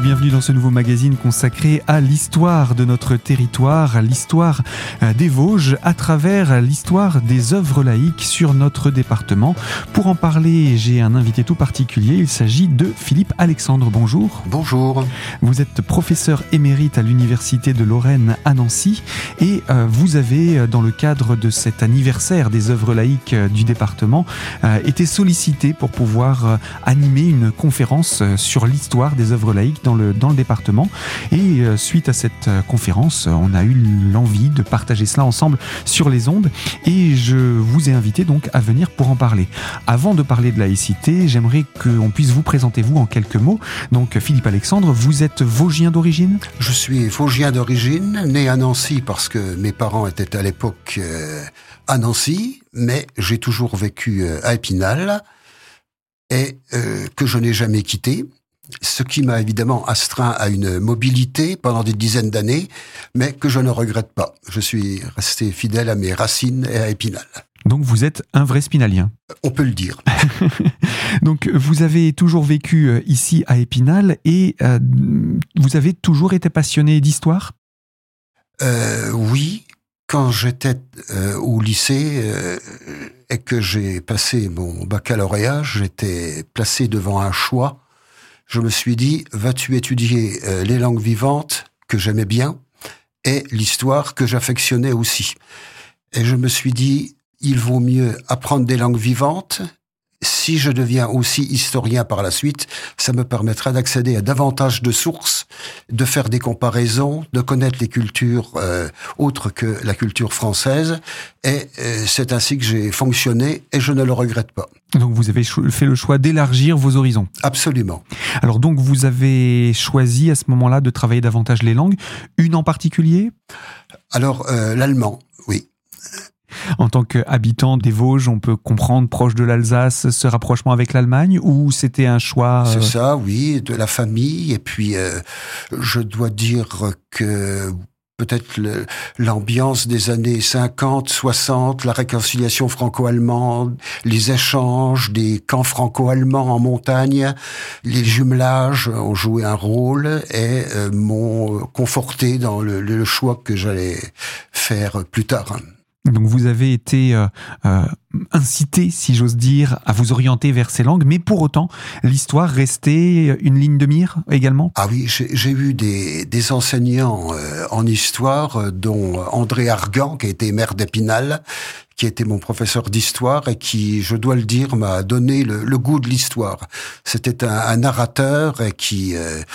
bienvenue dans ce nouveau magazine consacré à l'histoire de notre territoire, à l'histoire des Vosges, à travers l'histoire des œuvres laïques sur notre département. Pour en parler, j'ai un invité tout particulier, il s'agit de Philippe Alexandre. Bonjour. Bonjour. Vous êtes professeur émérite à l'Université de Lorraine à Nancy et vous avez, dans le cadre de cet anniversaire des œuvres laïques du département, été sollicité pour pouvoir animer une conférence sur l'histoire des œuvres laïques dans le département. Et suite à cette conférence, on a eu l'envie de partager cela ensemble sur les ondes et je vous ai invité donc à venir pour en parler. Avant de parler de laïcité, j'aimerais qu'on puisse vous présenter vous en quelques mots. Donc Philippe Alexandre, vous êtes Vosgien d'origine ? Je suis Vosgien d'origine, né à Nancy parce que mes parents étaient à l'époque à Nancy, mais j'ai toujours vécu à Épinal et que je n'ai jamais quitté. Ce qui m'a évidemment astreint à une mobilité pendant des dizaines d'années, mais que je ne regrette pas. Je suis resté fidèle à mes racines et à Épinal. Donc vous êtes un vrai spinalien. On peut le dire. Donc vous avez toujours vécu ici à Épinal et vous avez toujours été passionné d'histoire ? Oui. Quand j'étais au lycée et que j'ai passé mon baccalauréat, j'étais placé devant un choix. Je me suis dit, vas-tu étudier les langues vivantes, que j'aimais bien, et l'histoire, que j'affectionnais aussi. Et je me suis dit, il vaut mieux apprendre des langues vivantes. Si je deviens aussi historien par la suite, ça me permettra d'accéder à davantage de sources, de faire des comparaisons, de connaître les cultures autres que la culture française. Et c'est ainsi que j'ai fonctionné et je ne le regrette pas. Donc vous avez fait le choix d'élargir vos horizons. Absolument. Alors donc vous avez choisi à ce moment-là de travailler davantage les langues. Une en particulier ? Alors l'allemand, oui. En tant qu'habitant des Vosges, on peut comprendre, proche de l'Alsace, ce rapprochement avec l'Allemagne, ou c'était un choix C'est ça, oui, de la famille. Et puis, je dois dire que peut-être l'ambiance des années 50, 60, la réconciliation franco-allemande, les échanges des camps franco-allemands en montagne, les jumelages ont joué un rôle et m'ont conforté dans le choix que j'allais faire plus tard. Donc vous avez été incité, si j'ose dire, à vous orienter vers ces langues, mais pour autant, l'histoire restait une ligne de mire également ? Ah oui, j'ai eu des enseignants en histoire, dont André Argan, qui a été maire d'Épinal, qui était mon professeur d'histoire et qui, je dois le dire, m'a donné le goût de l'histoire. C'était un narrateur et qui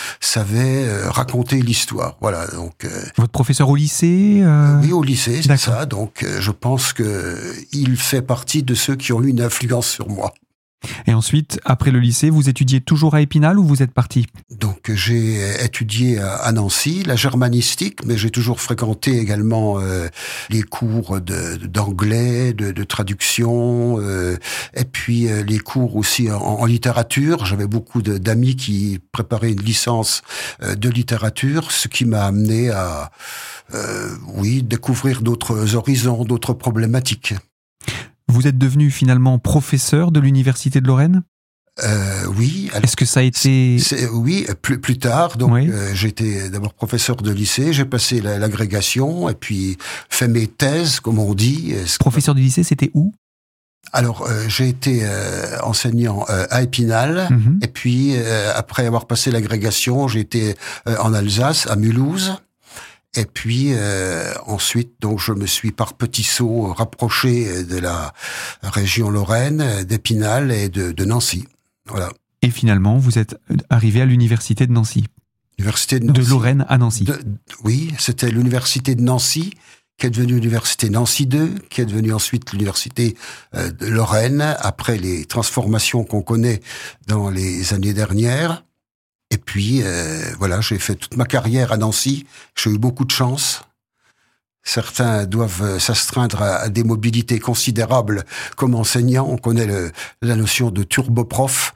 savait raconter l'histoire. Voilà. Donc. Votre professeur au lycée Oui, au lycée, c'est ça. Donc, je pense que il fait partie de ceux qui ont eu une influence sur moi. Et ensuite, après le lycée, vous étudiez toujours à Épinal ou vous êtes parti ? Donc j'ai étudié à Nancy, la germanistique, mais j'ai toujours fréquenté également les cours d'anglais, de traduction, et puis les cours aussi en littérature. J'avais beaucoup d'amis qui préparaient une licence de littérature, ce qui m'a amené à découvrir d'autres horizons, d'autres problématiques. Vous êtes devenu finalement professeur de l'Université de Lorraine ? Oui. Alors, est-ce que ça a été... Oui, plus tard. Donc, oui. J'étais d'abord professeur de lycée, j'ai passé l'agrégation et puis fait mes thèses, comme on dit. Professeur de lycée, c'était où ? Alors, j'ai été enseignant à Épinal, et puis après avoir passé l'agrégation, j'ai été en Alsace, à Mulhouse. Et puis ensuite, donc je me suis par petits sauts rapproché de la région Lorraine, d'Épinal et de Nancy. Voilà. Et finalement, vous êtes arrivé à l'université de Nancy. L'université de Nancy. De Lorraine à Nancy. Oui, c'était l'université de Nancy qui est devenue l'université Nancy 2, qui est devenue ensuite l'université de Lorraine après les transformations qu'on connaît dans les années dernières. Et puis, voilà, j'ai fait toute ma carrière à Nancy. J'ai eu beaucoup de chance. Certains doivent s'astreindre à des mobilités considérables comme enseignants. On connaît la notion de turboprof.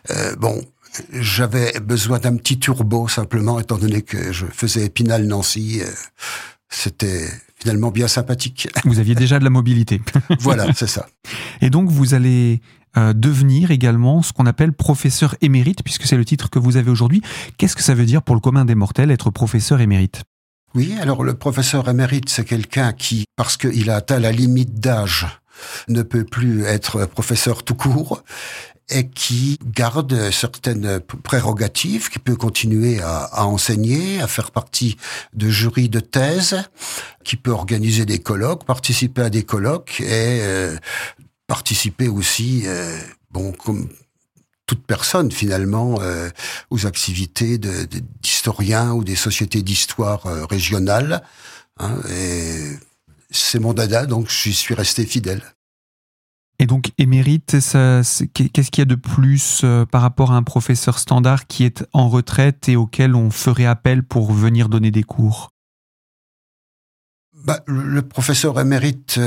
J'avais besoin d'un petit turbo, simplement, étant donné que je faisais Épinal-Nancy. C'était finalement bien sympathique. Vous aviez déjà de la mobilité. Voilà, c'est ça. Et donc, vous allez devenir également ce qu'on appelle professeur émérite, puisque c'est le titre que vous avez aujourd'hui. Qu'est-ce que ça veut dire pour le commun des mortels, être professeur émérite ? Oui, alors le professeur émérite, c'est quelqu'un qui, parce qu'il a atteint la limite d'âge, ne peut plus être professeur tout court, et qui garde certaines prérogatives, qui peut continuer à enseigner, à faire partie de jurys de thèse, qui peut organiser des colloques, participer à des colloques et participer aussi, comme toute personne finalement, aux activités d'historiens ou des sociétés d'histoire régionales. Et c'est mon dada, donc j'y suis resté fidèle. Et donc, émérite, qu'est-ce qu'il y a de plus par rapport à un professeur standard qui est en retraite et auquel on ferait appel pour venir donner des cours ? Le professeur émérite,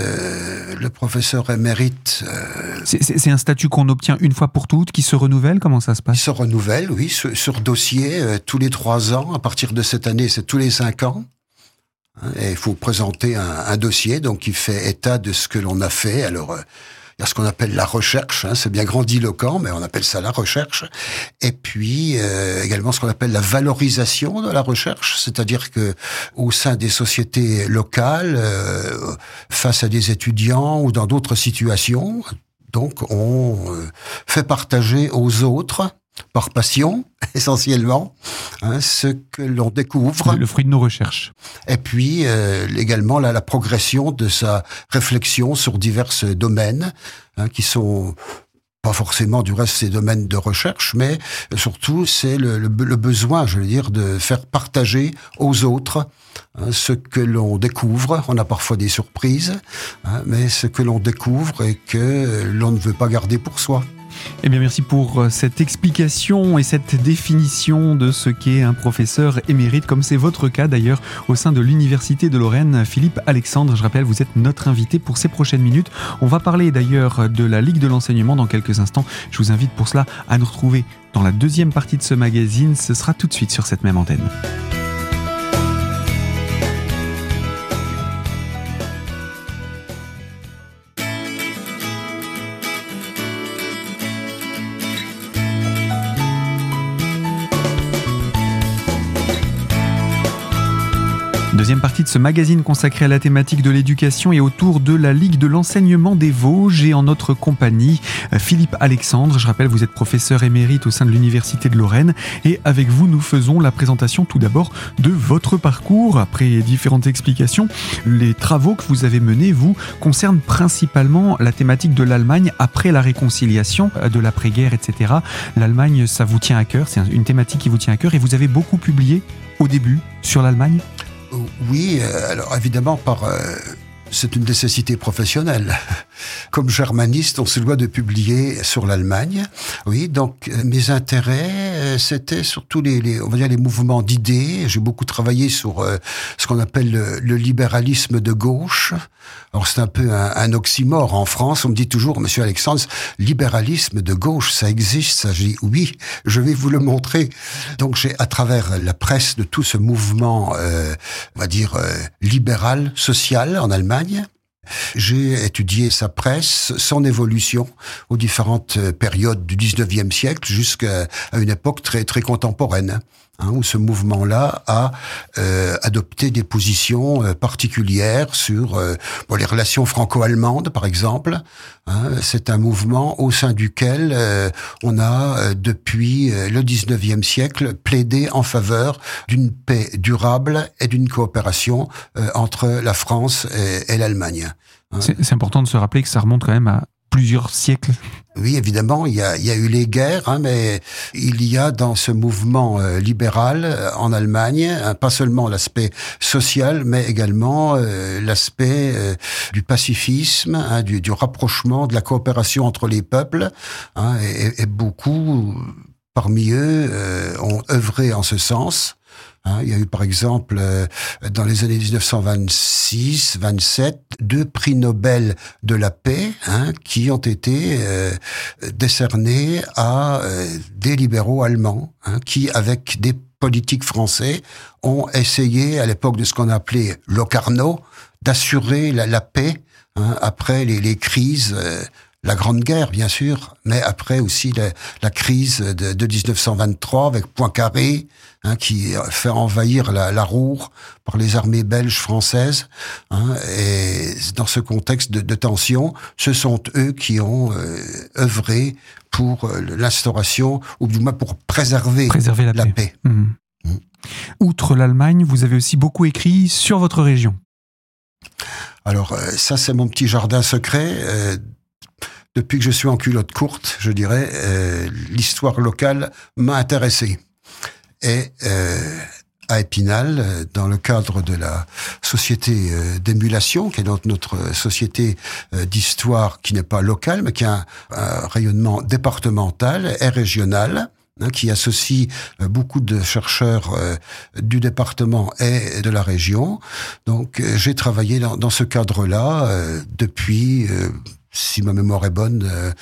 c'est un statut qu'on obtient une fois pour toutes, qui se renouvelle. Comment ça se passe ? Il se renouvelle, oui, sur dossier, tous les 3 ans. À partir de cette année, c'est tous les 5 ans. Et il faut présenter un dossier, donc qui fait état de ce que l'on a fait. Alors, il y a ce qu'on appelle la recherche, c'est bien grandiloquent, mais on appelle ça la recherche. Et puis également ce qu'on appelle la valorisation de la recherche, c'est-à-dire que au sein des sociétés locales, face à des étudiants ou dans d'autres situations, donc on fait partager aux autres, par passion, essentiellement, ce que l'on découvre. Le fruit de nos recherches. Et puis, également, la progression de sa réflexion sur divers domaines, qui sont pas forcément, du reste, ces domaines de recherche, mais surtout, c'est le besoin, je veux dire, de faire partager aux autres ce que l'on découvre. On a parfois des surprises, mais ce que l'on découvre et que l'on ne veut pas garder pour soi. Eh bien, merci pour cette explication et cette définition de ce qu'est un professeur émérite, comme c'est votre cas d'ailleurs au sein de l'Université de Lorraine. Philippe Alexandre, je rappelle, vous êtes notre invité pour ces prochaines minutes. On va parler d'ailleurs de la Ligue de l'enseignement dans quelques instants. Je vous invite pour cela à nous retrouver dans la deuxième partie de ce magazine. Ce sera tout de suite sur cette même antenne. Deuxième partie de ce magazine consacré à la thématique de l'éducation et autour de la Ligue de l'enseignement des Vosges, et en notre compagnie, Philippe Alexandre. Je rappelle, vous êtes professeur émérite au sein de l'Université de Lorraine, et avec vous, nous faisons la présentation tout d'abord de votre parcours. Après différentes explications, les travaux que vous avez menés, vous, concernent principalement la thématique de l'Allemagne après la réconciliation, de l'après-guerre, etc. L'Allemagne, ça vous tient à cœur, c'est une thématique qui vous tient à cœur, et vous avez beaucoup publié au début sur l'Allemagne ? Oui, alors évidemment, c'est une nécessité professionnelle. Comme germaniste, on se doit de publier sur l'Allemagne. Oui, donc mes intérêts, c'était surtout on va dire les mouvements d'idées. J'ai beaucoup travaillé sur ce qu'on appelle le libéralisme de gauche. Alors c'est un peu un oxymore en France. On me dit toujours, Monsieur Alexandre, libéralisme de gauche, ça existe, ça. Je dis oui, je vais vous le montrer. Donc j'ai, à travers la presse de tout ce mouvement, on va dire libéral, social en Allemagne, j'ai étudié sa presse, son évolution aux différentes périodes du 19e siècle jusqu'à une époque très, très contemporaine, où ce mouvement-là a adopté des positions particulières sur les relations franco-allemandes, par exemple. C'est un mouvement au sein duquel on a, depuis le 19e siècle, plaidé en faveur d'une paix durable et d'une coopération entre la France et l'Allemagne. C'est important de se rappeler que ça remonte quand même à plusieurs siècles. Oui, évidemment, il y a eu les guerres, mais il y a dans ce mouvement libéral en Allemagne, pas seulement l'aspect social, mais également l'aspect du pacifisme, du rapprochement, de la coopération entre les peuples, et beaucoup, parmi eux, ont œuvré en ce sens. Il y a eu par exemple dans les années 1926-27 2 prix Nobel de la paix qui ont été décernés à des libéraux allemands qui, avec des politiques français, ont essayé à l'époque de ce qu'on appelait Locarno d'assurer la paix après les crises la Grande Guerre, bien sûr, mais après aussi la crise de 1923 avec Poincaré, qui fait envahir la Ruhr par les armées belges, françaises. Et dans ce contexte de tension, ce sont eux qui ont œuvré pour l'instauration, ou du moins pour préserver la paix. Outre l'Allemagne, vous avez aussi beaucoup écrit sur votre région. Alors ça, c'est mon petit jardin secret. Depuis que je suis en culotte courte, je dirais, l'histoire locale m'a intéressé. Et à Épinal, dans le cadre de la société d'émulation, qui est notre société d'histoire qui n'est pas locale, mais qui a un rayonnement départemental et régional, qui associe beaucoup de chercheurs du département et de la région. Donc j'ai travaillé dans ce cadre-là depuis... si ma mémoire est bonne,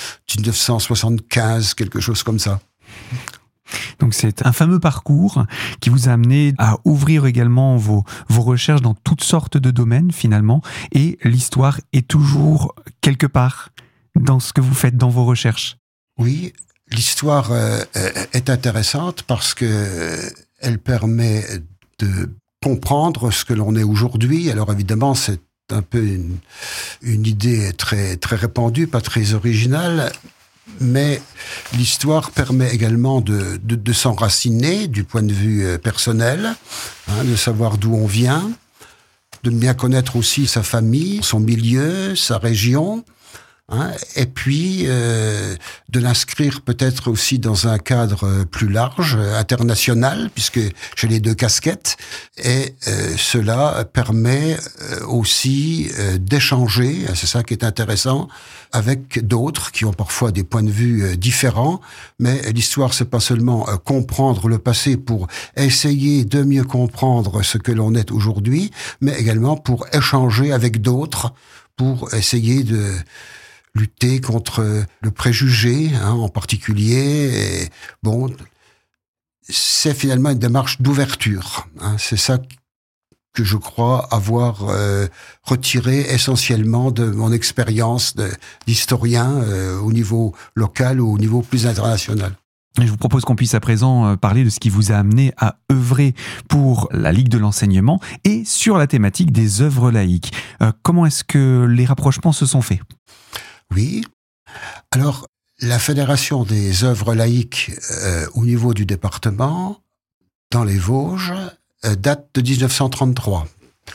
1975, quelque chose comme ça. Donc c'est un fameux parcours qui vous a amené à ouvrir également vos recherches dans toutes sortes de domaines finalement, et l'histoire est toujours quelque part dans ce que vous faites dans vos recherches. Oui, l'histoire est intéressante parce que elle permet de comprendre ce que l'on est aujourd'hui. Alors évidemment, c'est un peu une idée très, très répandue, pas très originale, mais l'histoire permet également de s'enraciner du point de vue personnel, de savoir d'où on vient, de bien connaître aussi sa famille, son milieu, sa région, et puis de l'inscrire peut-être aussi dans un cadre plus large, international, puisque j'ai les deux casquettes, et cela permet aussi d'échanger, c'est ça qui est intéressant, avec d'autres qui ont parfois des points de vue différents, mais l'histoire c'est pas seulement comprendre le passé pour essayer de mieux comprendre ce que l'on est aujourd'hui, mais également pour échanger avec d'autres, pour essayer de lutter contre le préjugé, en particulier. Et bon, c'est finalement une démarche d'ouverture. C'est ça que je crois avoir retiré essentiellement de mon expérience d'historien au niveau local ou au niveau plus international. Je vous propose qu'on puisse à présent parler de ce qui vous a amené à œuvrer pour la Ligue de l'enseignement et sur la thématique des œuvres laïques. Comment est-ce que les rapprochements se sont faits ? Oui. Alors, la Fédération des œuvres laïques au niveau du département, dans les Vosges, date de 1933.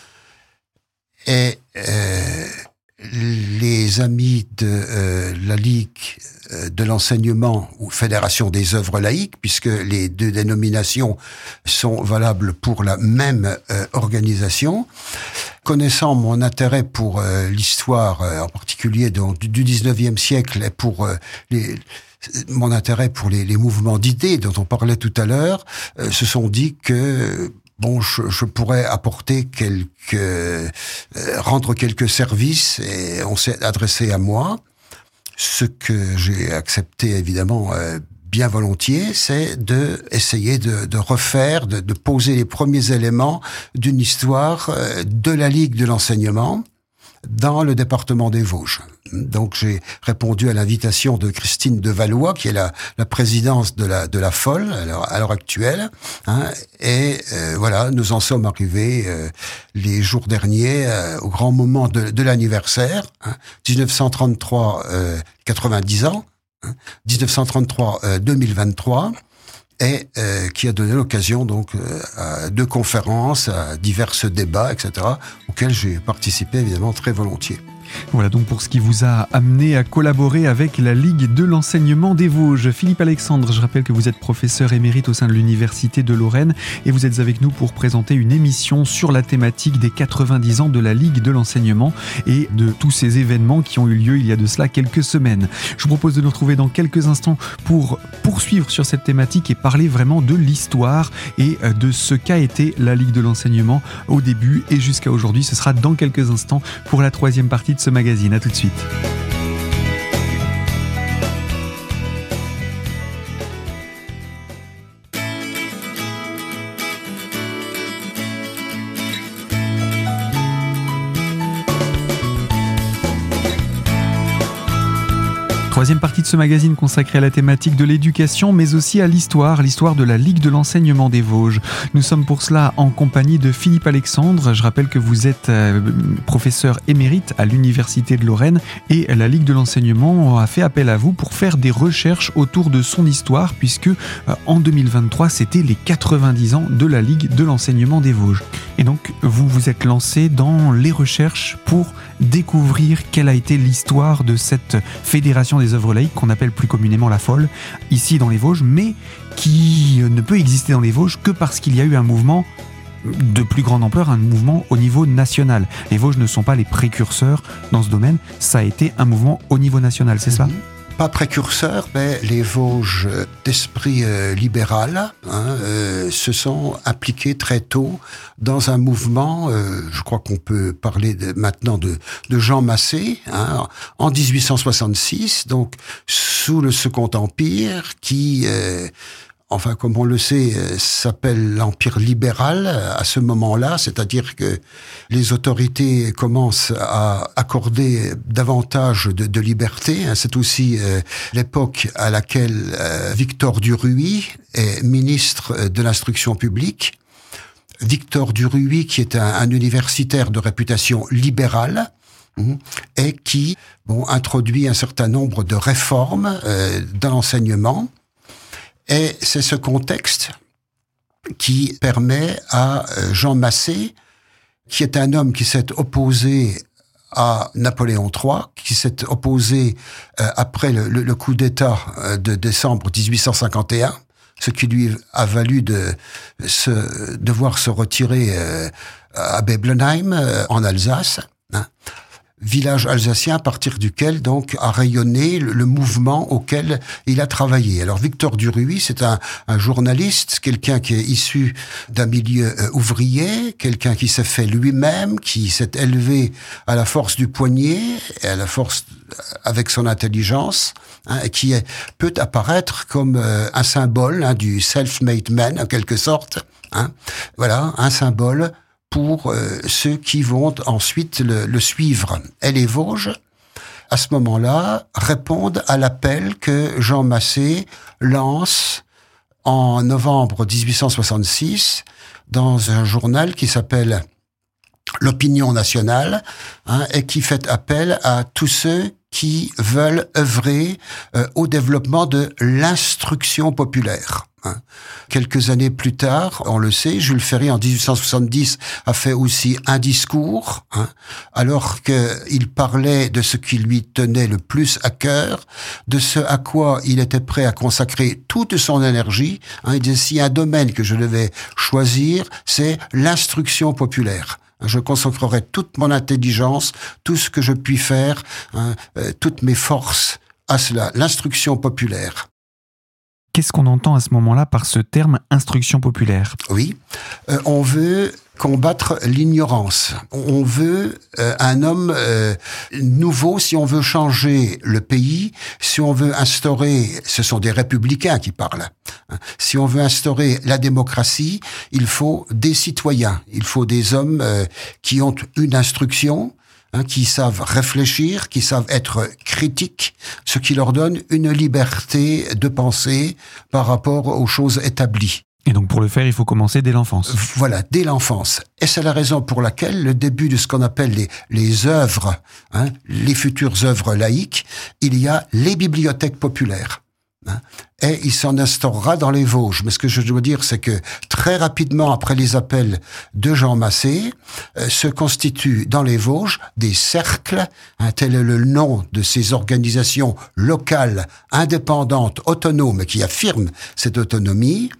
Et les amis de la Ligue de l'enseignement ou Fédération des œuvres laïques, puisque les deux dénominations sont valables pour la même organisation, connaissant mon intérêt pour l'histoire, en particulier du 19e siècle, et pour mon intérêt pour les mouvements d'idées dont on parlait tout à l'heure, se sont dit que je pourrais apporter rendre quelques services, et on s'est adressé à moi. Ce que j'ai accepté évidemment bien volontiers, c'est essayer de refaire, de poser les premiers éléments d'une histoire de la Ligue de l'enseignement dans le département des Vosges. Donc j'ai répondu à l'invitation de Christine de Valois, qui est la présidence de la FOL à l'heure actuelle, et voilà, nous en sommes arrivés les jours derniers au grand moment de l'anniversaire, 1933, 90 ans, 1933, 2023, et qui a donné l'occasion donc à 2 conférences, à divers débats, etc., auxquels j'ai participé évidemment très volontiers. Voilà donc pour ce qui vous a amené à collaborer avec la Ligue de l'enseignement des Vosges. Philippe Alexandre, je rappelle que vous êtes professeur émérite au sein de l'Université de Lorraine et vous êtes avec nous pour présenter une émission sur la thématique des 90 ans de la Ligue de l'enseignement et de tous ces événements qui ont eu lieu il y a de cela quelques semaines. Je vous propose de nous retrouver dans quelques instants pour poursuivre sur cette thématique et parler vraiment de l'histoire et de ce qu'a été la Ligue de l'enseignement au début et jusqu'à aujourd'hui. Ce sera dans quelques instants pour la 3e partie de ce magazine. À tout de suite. Troisième partie de ce magazine consacrée à la thématique de l'éducation, mais aussi à l'histoire de la Ligue de l'enseignement des Vosges. Nous sommes pour cela en compagnie de Philippe Alexandre. Je rappelle que vous êtes professeur émérite à l'Université de Lorraine et la Ligue de l'enseignement a fait appel à vous pour faire des recherches autour de son histoire, puisque en 2023, c'était les 90 ans de la Ligue de l'enseignement des Vosges. Et donc, vous vous êtes lancé dans les recherches pour découvrir quelle a été l'histoire de cette fédération des œuvres laïques qu'on appelle plus communément la FOL, ici dans les Vosges, mais qui ne peut exister dans les Vosges que parce qu'il y a eu un mouvement de plus grande ampleur, un mouvement au niveau national. Les Vosges ne sont pas les précurseurs dans ce domaine, ça a été un mouvement au niveau national, c'est cela ? Pas précurseurs, mais les Vosges d'esprit libéral se sont impliqués très tôt dans un mouvement, je crois qu'on peut parler maintenant de Jean Massé, en 1866, donc sous le Second Empire, qui... enfin, comme on le sait, s'appelle l'Empire libéral à ce moment-là, c'est-à-dire que les autorités commencent à accorder davantage de liberté. C'est aussi l'époque à laquelle Victor Duruy est ministre de l'Instruction publique. Victor Duruy, qui est un universitaire de réputation libérale, et qui introduit un certain nombre de réformes dans l'enseignement. Et c'est ce contexte qui permet à Jean Massé, qui est un homme qui s'est opposé à Napoléon III, qui s'est opposé après le coup d'État de décembre 1851, ce qui lui a valu de devoir se retirer à Beblenheim, en Alsace, village alsacien à partir duquel donc a rayonné le mouvement auquel il a travaillé. Alors Victor Duruy, c'est un journaliste, quelqu'un qui est issu d'un milieu ouvrier, quelqu'un qui s'est fait lui-même, qui s'est élevé à la force du poignet et à la force avec son intelligence, et qui peut apparaître comme un symbole du self-made man en quelque sorte. Voilà, un symbole pour ceux qui vont ensuite le suivre. Et les Vosges, à ce moment-là, répondent à l'appel que Jean Massé lance en novembre 1866 dans un journal qui s'appelle L'Opinion nationale, et qui fait appel à tous ceux qui veulent œuvrer au développement de l'instruction populaire. Quelques années plus tard, on le sait, Jules Ferry en 1870 a fait aussi un discours, alors qu'il parlait de ce qui lui tenait le plus à cœur, de ce à quoi il était prêt à consacrer toute son énergie. Il disait, s'il y a un domaine que je devais choisir, c'est l'instruction populaire. Je consacrerai toute mon intelligence, tout ce que je puis faire, toutes mes forces à cela, l'instruction populaire. Qu'est-ce qu'on entend à ce moment-là par ce terme instruction populaire ? Oui, on veut combattre l'ignorance. On veut un homme nouveau, si on veut changer le pays, si on veut instaurer, ce sont des républicains qui parlent, si on veut instaurer la démocratie, il faut des citoyens, il faut des hommes qui ont une instruction, qui savent réfléchir, qui savent être critiques, ce qui leur donne une liberté de penser par rapport aux choses établies. Et donc pour le faire, il faut commencer dès l'enfance. Voilà, dès l'enfance. Et c'est la raison pour laquelle le début de ce qu'on appelle les œuvres, les futures œuvres laïques, il y a les bibliothèques populaires. Et il s'en instaurera dans les Vosges. Mais ce que je dois dire, c'est que très rapidement après les appels de Jean Massé, se constituent dans les Vosges des cercles, tel est le nom de ces organisations locales, indépendantes, autonomes, qui affirment cette autonomie,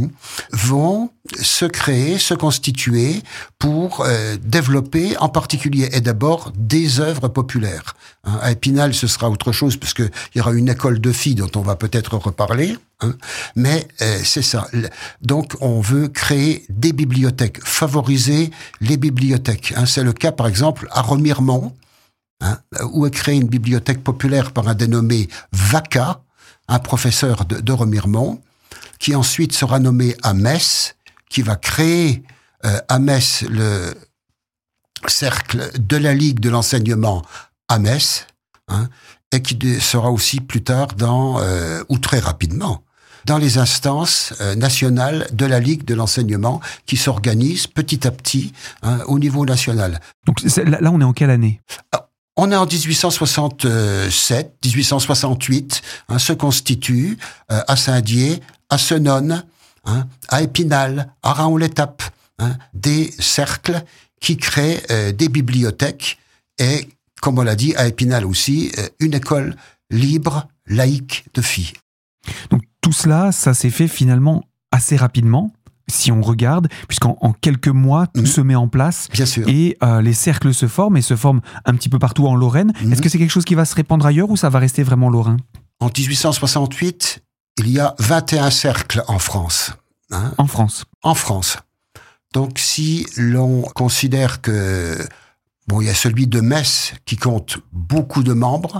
vont se créer, se constituer pour développer en particulier et d'abord des œuvres populaires. À Épinal, ce sera autre chose parce qu'il y aura une école de filles dont on va peut-être reparler, mais c'est ça. Donc on veut créer des bibliothèques, favoriser les bibliothèques. C'est le cas par exemple à Remiremont, où est créée une bibliothèque populaire par un dénommé Vaca, un professeur de Remiremont, qui ensuite sera nommé à Metz, qui va créer à Metz le cercle de la Ligue de l'enseignement à Metz, et qui sera aussi plus tard ou très rapidement, dans les instances nationales de la Ligue de l'enseignement qui s'organisent petit à petit au niveau national. Donc là, on est en quelle année ? On est en 1867, 1868, se constituent à Saint-Dié, à Senones, à Épinal, à Raon-l'Étape, des cercles qui créent des bibliothèques et, comme on l'a dit, à Épinal aussi, une école libre, laïque de filles. Donc tout cela, ça s'est fait finalement assez rapidement, si on regarde, puisqu'en quelques mois, tout se met en place. Bien sûr. Et les cercles se forment un petit peu partout en Lorraine. Est-ce que c'est quelque chose qui va se répandre ailleurs ou ça va rester vraiment lorrain ? En 1868, il y a 21 cercles en France. En France. En France. Donc si l'on considère que il y a celui de Metz qui compte beaucoup de membres.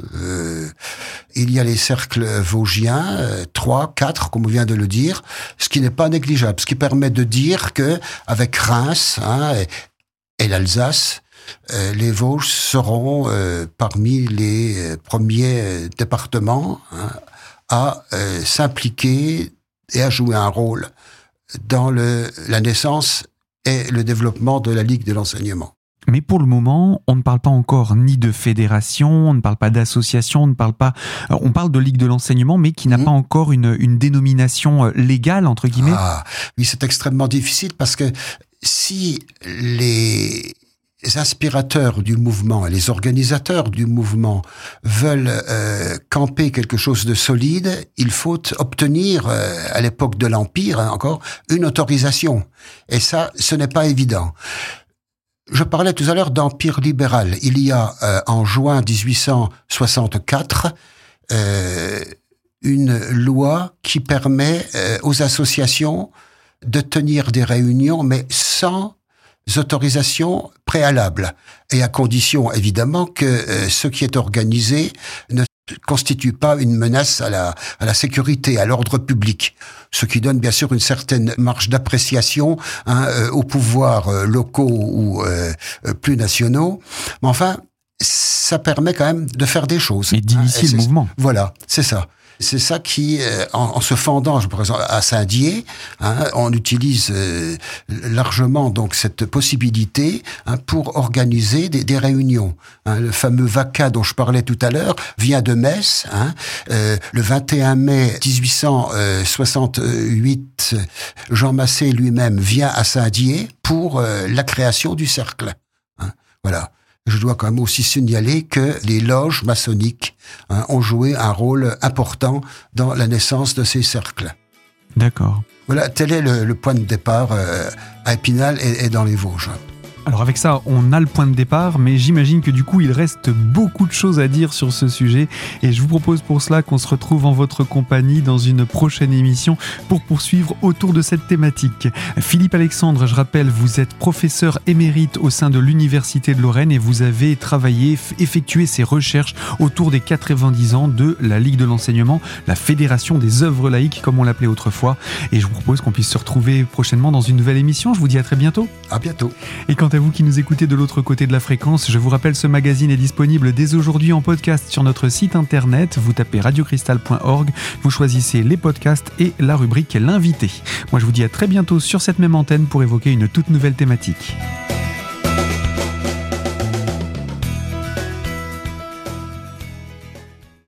Il y a les cercles vosgiens, 3, 4, comme on vient de le dire, ce qui n'est pas négligeable, ce qui permet de dire que avec Reims et l'Alsace, les Vosges seront parmi les premiers départements à s'impliquer et à jouer un rôle dans la naissance et le développement de la Ligue de l'enseignement. Mais pour le moment, on ne parle pas encore ni de fédération, on ne parle pas d'association, on parle de Ligue de l'enseignement, mais qui n'a pas encore une dénomination légale, entre guillemets. Ah, oui, c'est extrêmement difficile parce que si les inspirateurs du mouvement et les organisateurs du mouvement veulent camper quelque chose de solide, il faut obtenir, à l'époque de l'Empire, encore, une autorisation. Et ça, ce n'est pas évident. Je parlais tout à l'heure d'empire libéral. Il y a, en juin 1864, une loi qui permet aux associations de tenir des réunions, mais sans autorisation préalable. Et à condition, évidemment, que ce qui est organisé ne constitue pas une menace à la sécurité, à l'ordre public. Ce qui donne bien sûr une certaine marge d'appréciation aux pouvoirs locaux ou plus nationaux. Mais enfin, ça permet quand même de faire des choses. Et d'initier le mouvement. Voilà, c'est ça. C'est ça qui, en se fondant, par exemple, à Saint-Dié, on utilise largement donc cette possibilité pour organiser des réunions. Le fameux VACA dont je parlais tout à l'heure vient de Metz. Le 21 mai 1868, Jean Massé lui-même vient à Saint-Dié pour la création du cercle. Voilà. Je dois quand même aussi signaler que les loges maçonniques ont joué un rôle important dans la naissance de ces cercles. D'accord. Voilà, tel est le point de départ à Épinal et dans les Vosges. Alors avec ça, on a le point de départ, mais j'imagine que du coup, il reste beaucoup de choses à dire sur ce sujet. Et je vous propose pour cela qu'on se retrouve en votre compagnie dans une prochaine émission pour poursuivre autour de cette thématique. Philippe Alexandre, je rappelle, vous êtes professeur émérite au sein de l'Université de Lorraine et vous avez effectué ces recherches autour des 90 ans de la Ligue de l'enseignement, la Fédération des œuvres laïques, comme on l'appelait autrefois. Et je vous propose qu'on puisse se retrouver prochainement dans une nouvelle émission. Je vous dis à très bientôt. À bientôt. Et quant à vous qui nous écoutez de l'autre côté de la fréquence, je vous rappelle, ce magazine est disponible dès aujourd'hui en podcast sur notre site internet. Vous tapez radiocristal.org, vous choisissez les podcasts et la rubrique L'invité. Moi je vous dis à très bientôt sur cette même antenne pour évoquer une toute nouvelle thématique.